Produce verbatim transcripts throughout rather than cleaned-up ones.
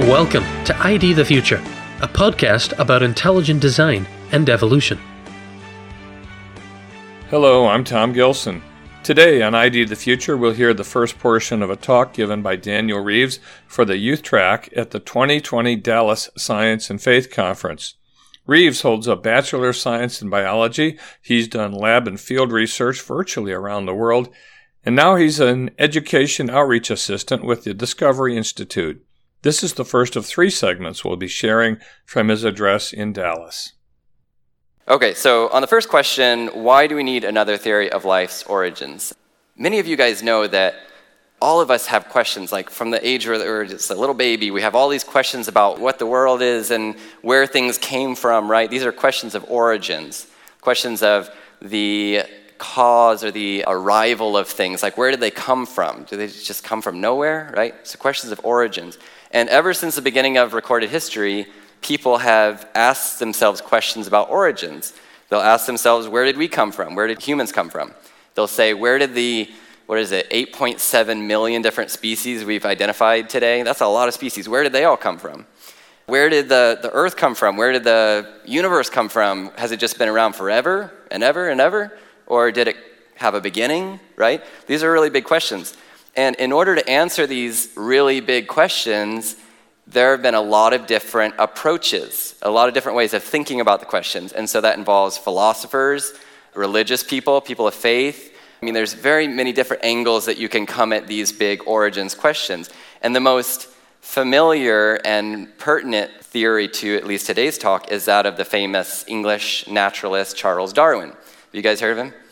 Welcome to I D the Future, a podcast about intelligent design and evolution. Hello, I'm Tom Gilson. Today on I D the Future, we'll hear the first portion of a talk given by Daniel Reeves for the youth track at the twenty twenty Dallas Science and Faith Conference. Reeves holds a Bachelor of Science in Biology. He's done lab and field research virtually around the world, and now he's an education outreach assistant with the Discovery Institute. This is the first of three segments we'll be sharing from his address in Dallas. Okay, so on the first question, why do we need another theory of life's origins? Many of you guys know that all of us have questions, like from the age where we're just a little baby, we have all these questions about what the world is and where things came from, right? These are questions of origins, questions of the cause or the arrival of things, like where did they come from? Do they just come from nowhere, right? So questions of origins. And ever since the beginning of recorded history, people have asked themselves questions about origins. They'll ask themselves, where did we come from? Where did humans come from? They'll say, where did the, what is it, eight point seven million different species we've identified today? That's a lot of species. Where did they all come from? Where did the, the Earth come from? Where did the universe come from? Has it just been around forever and ever and ever? Or did it have a beginning, right? These are really big questions. And in order to answer these really big questions, there have been a lot of different approaches, a lot of different ways of thinking about the questions. And so that involves philosophers, religious people, people of faith. I mean, there's very many different angles that you can come at these big origins questions. And the most familiar and pertinent theory to at least today's talk is that of the famous English naturalist Charles Darwin. Have you guys heard of him?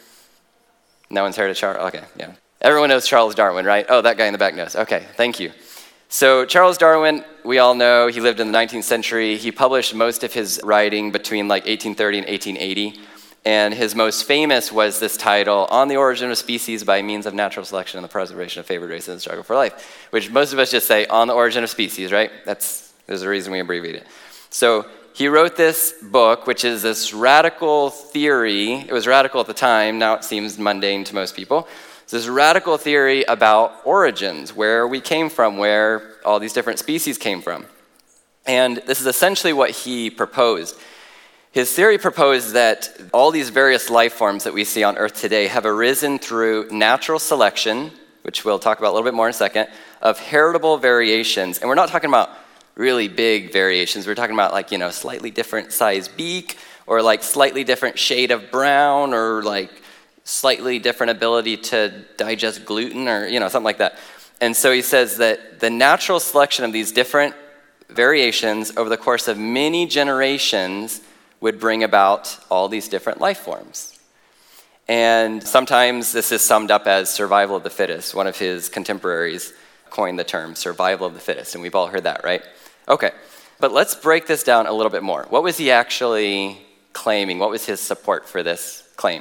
No one's heard of Charles? Okay, yeah. Everyone knows Charles Darwin, right? Oh, that guy in the back knows. Okay, thank you. So Charles Darwin, we all know, he lived in the nineteenth century. He published most of his writing between like eighteen thirty and eighteen eighty. And his most famous was this title, On the Origin of Species by Means of Natural Selection and the Preservation of Favored Races in the Struggle for Life, which most of us just say, On the Origin of Species, right? That's, there's a reason we abbreviate it. So he wrote this book, which is this radical theory. It was radical at the time. Now it seems mundane to most people. It's this radical theory about origins, where we came from, where all these different species came from. And this is essentially what he proposed. His theory proposed that all these various life forms that we see on Earth today have arisen through natural selection, which we'll talk about a little bit more in a second, of heritable variations. And we're not talking about really big variations. We're talking about like, you know, slightly different size beak, or like slightly different shade of brown, or like slightly different ability to digest gluten, or, you know, something like that. And so he says that the natural selection of these different variations over the course of many generations would bring about all these different life forms. And sometimes this is summed up as survival of the fittest. One of his contemporaries coined the term survival of the fittest, and we've all heard that, right? Okay, but let's break this down a little bit more. What was he actually claiming? What was his support for this claim?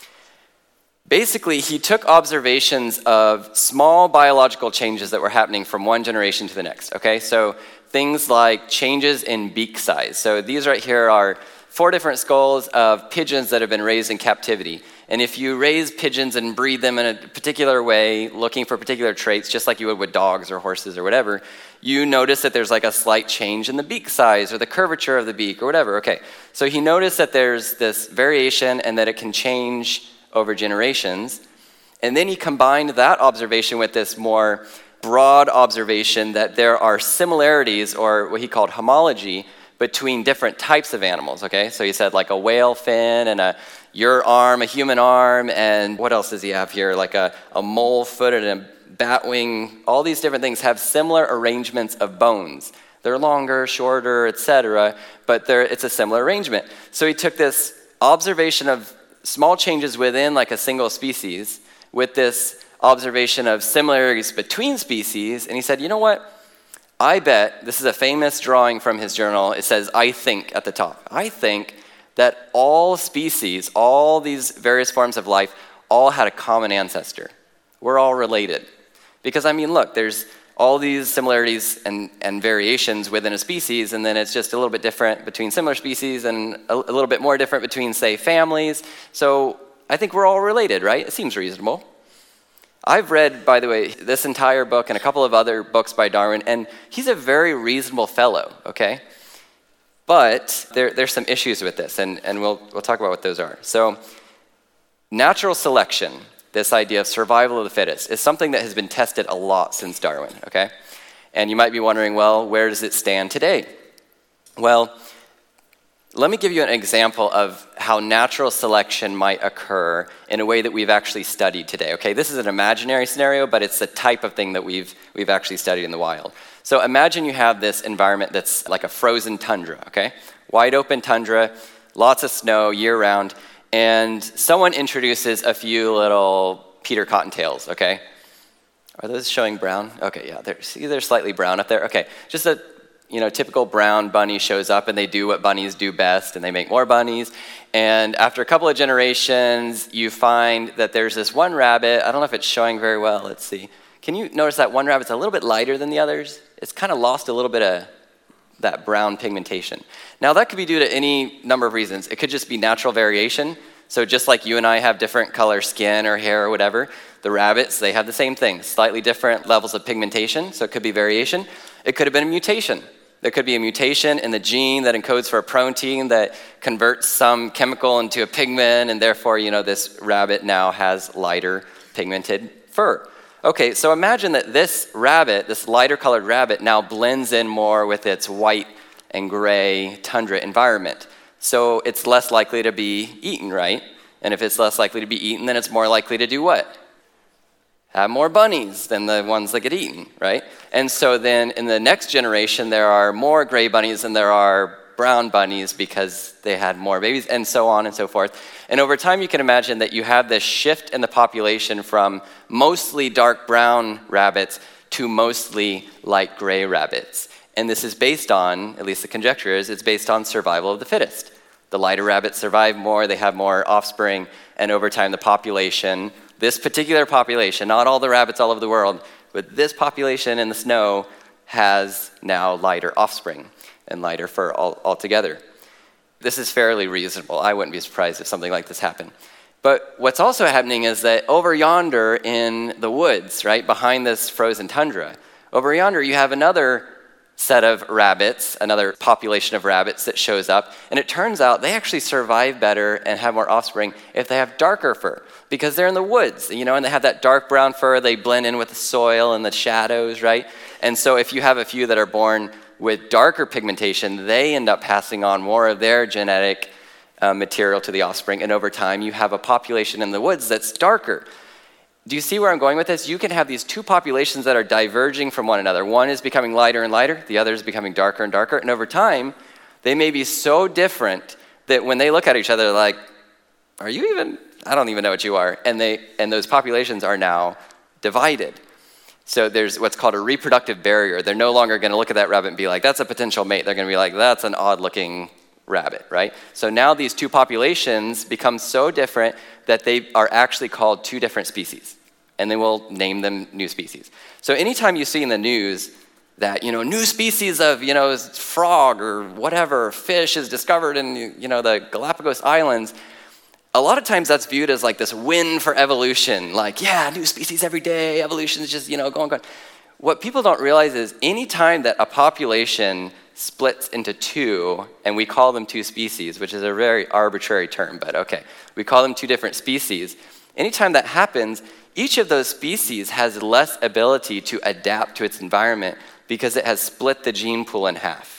Basically, he took observations of small biological changes that were happening from one generation to the next, okay? So things like changes in beak size. So these right here are four different skulls of pigeons that have been raised in captivity. And if you raise pigeons and breed them in a particular way, looking for particular traits, just like you would with dogs or horses or whatever, you notice that there's like a slight change in the beak size or the curvature of the beak or whatever. Okay, so he noticed that there's this variation and that it can change over generations. And then he combined that observation with this more broad observation that there are similarities, or what he called homology, between different types of animals, okay? So he said like a whale fin and a your arm, a human arm, and what else does he have here? Like a, a mole foot and a bat wing. All these different things have similar arrangements of bones. They're longer, shorter, et cetera, but it's a similar arrangement. So he took this observation of small changes within like a single species with this observation of similarities between species, and he said, you know what? I bet, this is a famous drawing from his journal, it says, I think at the top. I think that all species, all these various forms of life, all had a common ancestor. We're all related. Because, I mean, look, there's all these similarities and, and variations within a species, and then it's just a little bit different between similar species and a, a little bit more different between, say, families. So I think we're all related, right? It seems reasonable. I've read, by the way, this entire book and a couple of other books by Darwin, and he's a very reasonable fellow, okay? But there, there's some issues with this, and, and we'll, we'll talk about what those are. So natural selection, this idea of survival of the fittest, is something that has been tested a lot since Darwin, okay? And you might be wondering, well, where does it stand today? Well, let me give you an example of how natural selection might occur in a way that we've actually studied today, okay? This is an imaginary scenario, but it's the type of thing that we've, we've actually studied in the wild. So imagine you have this environment that's like a frozen tundra, okay? Wide open tundra, lots of snow year-round, and someone introduces a few little Peter Cottontails, okay? Are those showing brown? Okay, yeah, they're, see, they're slightly brown up there. Okay, just a you know, typical brown bunny shows up and they do what bunnies do best and they make more bunnies. And after a couple of generations, you find that there's this one rabbit. I don't know if it's showing very well. Let's see. Can you notice that one rabbit's a little bit lighter than the others? It's kind of lost a little bit of that brown pigmentation. Now, that could be due to any number of reasons. It could just be natural variation. So just like you and I have different color skin or hair or whatever, the rabbits, they have the same thing, slightly different levels of pigmentation, so it could be variation. It could have been a mutation. There could be a mutation in the gene that encodes for a protein that converts some chemical into a pigment, and therefore, you know, this rabbit now has lighter pigmented fur. Okay, so imagine that this rabbit, this lighter colored rabbit, now blends in more with its white and gray tundra environment. So it's less likely to be eaten, right? And if it's less likely to be eaten, then it's more likely to do what? Have more bunnies than the ones that get eaten, right? And so then in the next generation, there are more gray bunnies than there are brown bunnies because they had more babies, and so on and so forth. And over time, you can imagine that you have this shift in the population from mostly dark brown rabbits to mostly light gray rabbits. And this is based on, at least the conjecture is, it's based on survival of the fittest. The lighter rabbits survive more, they have more offspring, and over time the population, this particular population, not all the rabbits all over the world, but this population in the snow has now lighter offspring and lighter fur all, altogether. This is fairly reasonable. I wouldn't be surprised if something like this happened. But what's also happening is that over yonder in the woods, right, behind this frozen tundra, over yonder you have another set of rabbits, another population of rabbits that shows up, and it turns out they actually survive better and have more offspring if they have darker fur, because they're in the woods, you know, and they have that dark brown fur, they blend in with the soil and the shadows, right? And so if you have a few that are born with darker pigmentation, they end up passing on more of their genetic uh, material to the offspring, and over time you have a population in the woods that's darker. Do you see where I'm going with this? You can have these two populations that are diverging from one another. One is becoming lighter and lighter, the other is becoming darker and darker, and over time, they may be so different that when they look at each other, they're like, are you even, I don't even know what you are, and they and those populations are now divided. So there's what's called a reproductive barrier. They're no longer going to look at that rabbit and be like, that's a potential mate. They're going to be like, that's an odd-looking rabbit, right? So now these two populations become so different that they are actually called two different species, and then we'll name them new species. So anytime you see in the news that, you know, new species of, you know, frog or whatever, fish is discovered in, you know, the Galapagos Islands, a lot of times that's viewed as like this win for evolution, like, yeah, new species every day, evolution is just, you know, going, going. What people don't realize is any time that a population splits into two, and we call them two species, which is a very arbitrary term, but okay, we call them two different species. Anytime that happens, each of those species has less ability to adapt to its environment because it has split the gene pool in half,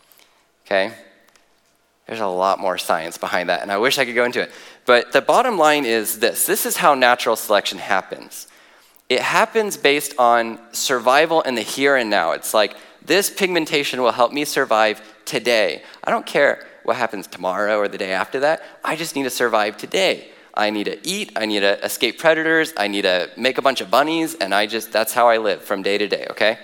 okay? There's a lot more science behind that, and I wish I could go into it. But the bottom line is this. This is how natural selection happens. It happens based on survival in the here and now. It's like, this pigmentation will help me survive today. I don't care what happens tomorrow or the day after that. I just need to survive today. I need to eat, I need to escape predators, I need to make a bunch of bunnies, and I just, that's how I live from day to day, okay?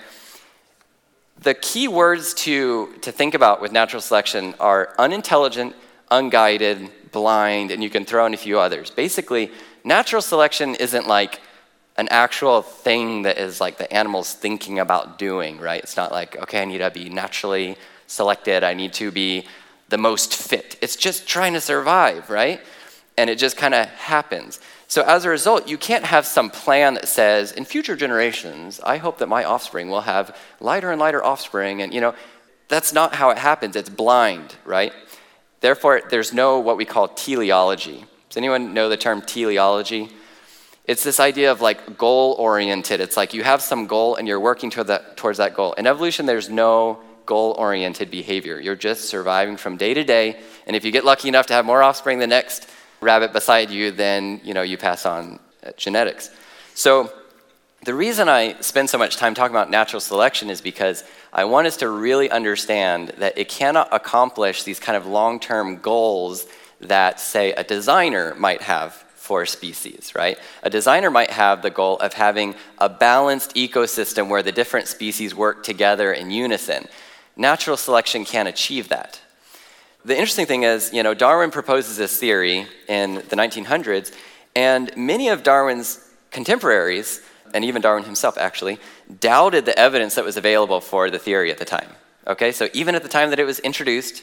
The key words to, to think about with natural selection are unintelligent, unguided, blind, and you can throw in a few others. Basically, natural selection isn't like an actual thing that is like the animal's thinking about doing, right? It's not like, okay, I need to be naturally selected, I need to be the most fit. It's just trying to survive, right? and it just kind of happens. So as a result, you can't have some plan that says, in future generations, I hope that my offspring will have lighter and lighter offspring, and you know, that's not how it happens. It's blind, right? Therefore, there's no what we call teleology. Does anyone know the term teleology? It's this idea of like goal-oriented. It's like you have some goal and you're working toward that, towards that goal. In evolution, there's no goal-oriented behavior. You're just surviving from day to day, and if you get lucky enough to have more offspring than the next rabbit beside you, then you know you pass on genetics. So the reason I spend so much time talking about natural selection is because I want us to really understand that it cannot accomplish these kind of long-term goals that, say, a designer might have for a species, right? A designer might have the goal of having a balanced ecosystem where the different species work together in unison. Natural selection can't achieve that. The interesting thing is, you know, Darwin proposes this theory in the nineteen hundreds, and many of Darwin's contemporaries, and even Darwin himself actually, doubted the evidence that was available for the theory at the time. Okay, so even at the time that it was introduced,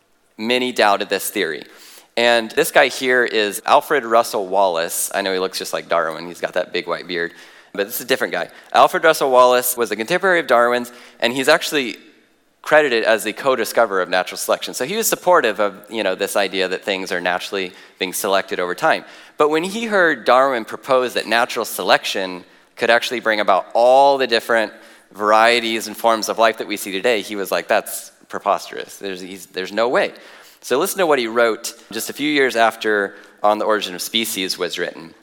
many doubted this theory. And this guy here is Alfred Russel Wallace. I know he looks just like Darwin. He's got that big white beard, but this is a different guy. Alfred Russel Wallace was a contemporary of Darwin's, and he's actually credited as the co-discoverer of natural selection. So he was supportive of, you know, this idea that things are naturally being selected over time. But when he heard Darwin propose that natural selection could actually bring about all the different varieties and forms of life that we see today, he was like, that's preposterous. There's, he's, there's no way. So listen to what he wrote just a few years after On the Origin of Species was written.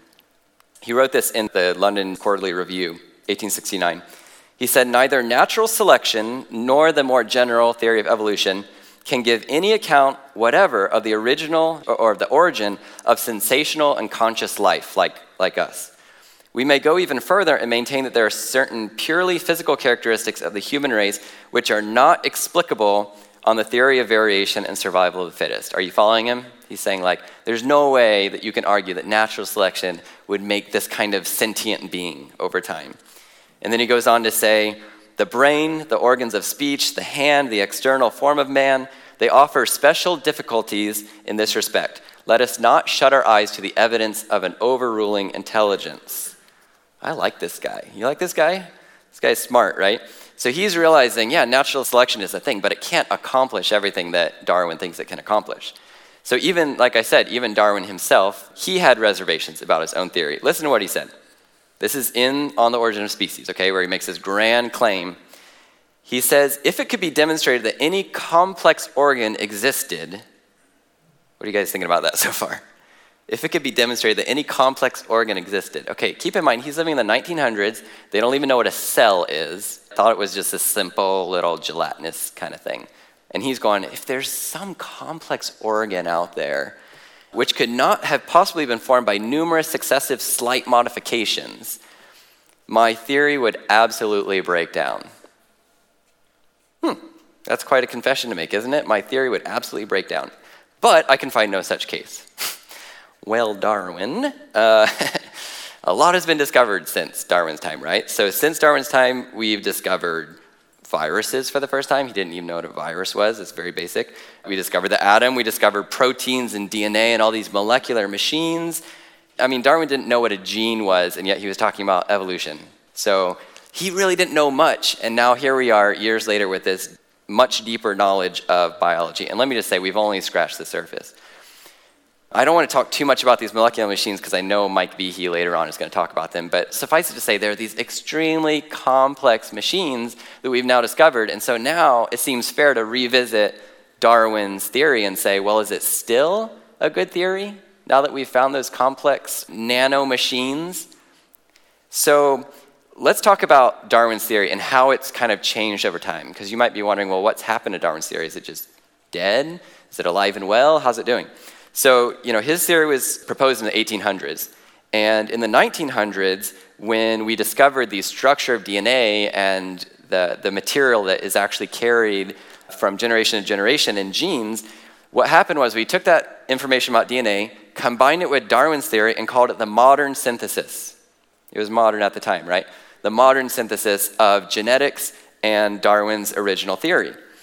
He wrote this in the London Quarterly Review, eighteen sixty-nine. He said, neither natural selection nor the more general theory of evolution can give any account whatever of the original or, or the origin of sensational and conscious life like, like us. We may go even further and maintain that there are certain purely physical characteristics of the human race which are not explicable on the theory of variation and survival of the fittest. Are you following him? He's saying, like, there's no way that you can argue that natural selection would make this kind of sentient being over time. And then he goes on to say, the brain, the organs of speech, the hand, the external form of man, they offer special difficulties in this respect. Let us not shut our eyes to the evidence of an overruling intelligence. I like this guy. You like this guy? This guy's smart, right? So he's realizing, yeah, natural selection is a thing, but it can't accomplish everything that Darwin thinks it can accomplish. So even, like I said, even Darwin himself, he had reservations about his own theory. Listen to what he said. This is in On the Origin of Species, okay, where he makes this grand claim. He says, if it could be demonstrated that any complex organ existed, what are you guys thinking about that so far? If it could be demonstrated that any complex organ existed. Okay, keep in mind, he's living in the nineteen hundreds. They don't even know what a cell is. Thought it was just a simple little gelatinous kind of thing. And he's going, if there's some complex organ out there which could not have possibly been formed by numerous successive slight modifications, my theory would absolutely break down. Hmm, that's quite a confession to make, isn't it? My theory would absolutely break down. But I can find no such case. Well, Darwin, uh, a lot has been discovered since Darwin's time, right? So since Darwin's time, we've discovered viruses for the first time. He didn't even know what a virus was. It's very basic. We discovered the atom. We discovered proteins and D N A and all these molecular machines. I mean, Darwin didn't know what a gene was, and yet he was talking about evolution. So he really didn't know much, and now here we are years later with this much deeper knowledge of biology. And let me just say, we've only scratched the surface. I don't want to talk too much about these molecular machines because I know Mike Behe later on is going to talk about them, but suffice it to say, there are these extremely complex machines that we've now discovered, and so now it seems fair to revisit Darwin's theory and say, well, is it still a good theory now that we've found those complex nano machines? So let's talk about Darwin's theory and how it's kind of changed over time, because you might be wondering, well, what's happened to Darwin's theory? Is it just dead? Is it alive and well? How's it doing? So, you know, his theory was proposed in the eighteen hundreds. And in the nineteen hundreds, when we discovered the structure of D N A and the, the material that is actually carried from generation to generation in genes, what happened was we took that information about D N A, combined it with Darwin's theory, and called it the modern synthesis. It was modern at the time, right? The modern synthesis of genetics and Darwin's original theory.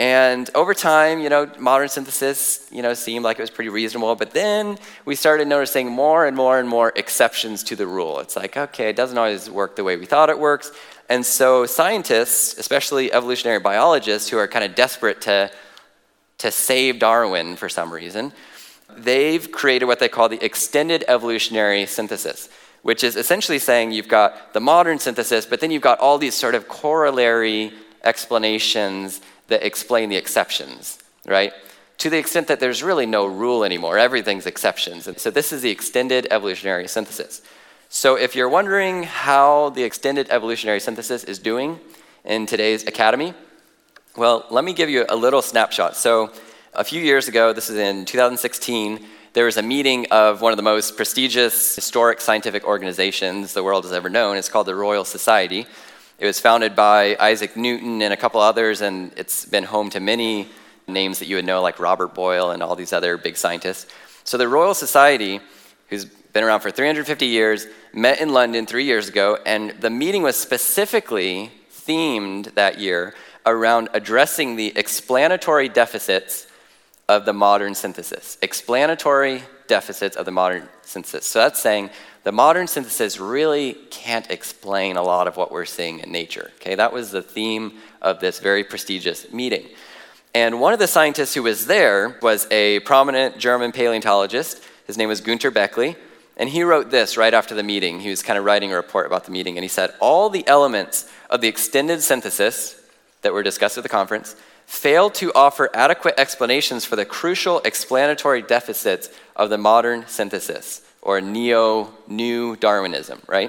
And over time, you know, modern synthesis, you know, seemed like it was pretty reasonable, but then we started noticing more and more and more exceptions to the rule. It's like, okay, it doesn't always work the way we thought it works. And so scientists, especially evolutionary biologists who are kind of desperate to, to save Darwin for some reason, they've created what they call the extended evolutionary synthesis, which is essentially saying you've got the modern synthesis, but then you've got all these sort of corollary explanations that explain the exceptions, right? To the extent that there's really no rule anymore, everything's exceptions. And so this is the extended evolutionary synthesis. So if you're wondering how the extended evolutionary synthesis is doing in today's academy, well, let me give you a little snapshot. So a few years ago, this is in two thousand sixteen, there was a meeting of one of the most prestigious historic scientific organizations the world has ever known. It's called the Royal Society. It was founded by Isaac Newton and a couple others, and it's been home to many names that you would know, like Robert Boyle and all these other big scientists. So the Royal Society, who's been around for three hundred fifty years, met in London three years ago, and the meeting was specifically themed that year around addressing the explanatory deficits of the modern synthesis. Explanatory deficits of the modern synthesis. So that's saying the modern synthesis really can't explain a lot of what we're seeing in nature. Okay, that was the theme of this very prestigious meeting. And one of the scientists who was there was a prominent German paleontologist. His name was Günter Beckley. And he wrote this right after the meeting. He was kind of writing a report about the meeting. And he said, all the elements of the extended synthesis that were discussed at the conference failed to offer adequate explanations for the crucial explanatory deficits of the modern synthesis, or neo-new Darwinism, right?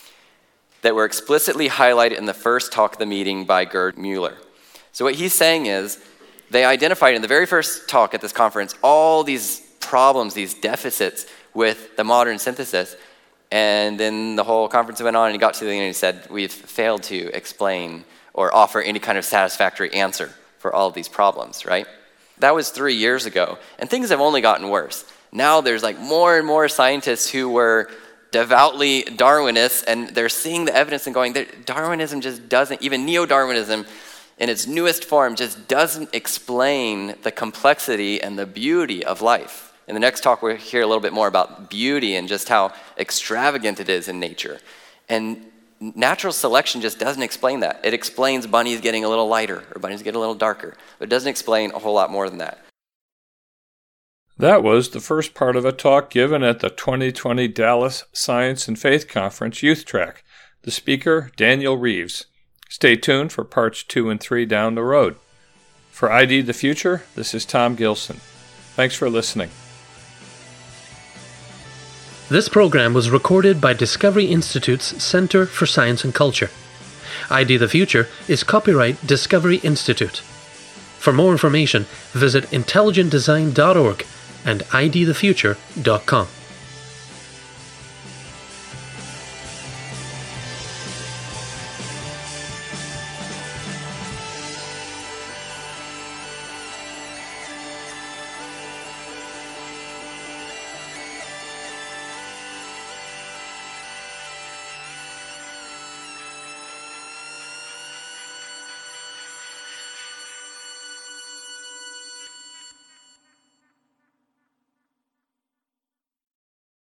That were explicitly highlighted in the first talk of the meeting by Gerd Müller. So what he's saying is, they identified in the very first talk at this conference all these problems, these deficits with the modern synthesis, and then the whole conference went on and he got to the end and he said, we've failed to explain or offer any kind of satisfactory answer for all of these problems, right? That was three years ago, and things have only gotten worse. Now there's like more and more scientists who were devoutly Darwinists, and they're seeing the evidence and going, Darwinism just doesn't, even neo-Darwinism in its newest form just doesn't explain the complexity and the beauty of life. In the next talk, we'll hear a little bit more about beauty and just how extravagant it is in nature. And natural selection just doesn't explain that. It explains bunnies getting a little lighter or bunnies getting a little darker, but it doesn't explain a whole lot more than that. That was the first part of a talk given at the twenty twenty Dallas Science and Faith Conference Youth Track. The speaker, Daniel Reeves. Stay tuned for parts two and three down the road. For I D the Future, this is Tom Gilson. Thanks for listening. This program was recorded by Discovery Institute's Center for Science and Culture. I D the Future is copyright Discovery Institute. For more information, visit intelligent design dot org and I D the future dot com.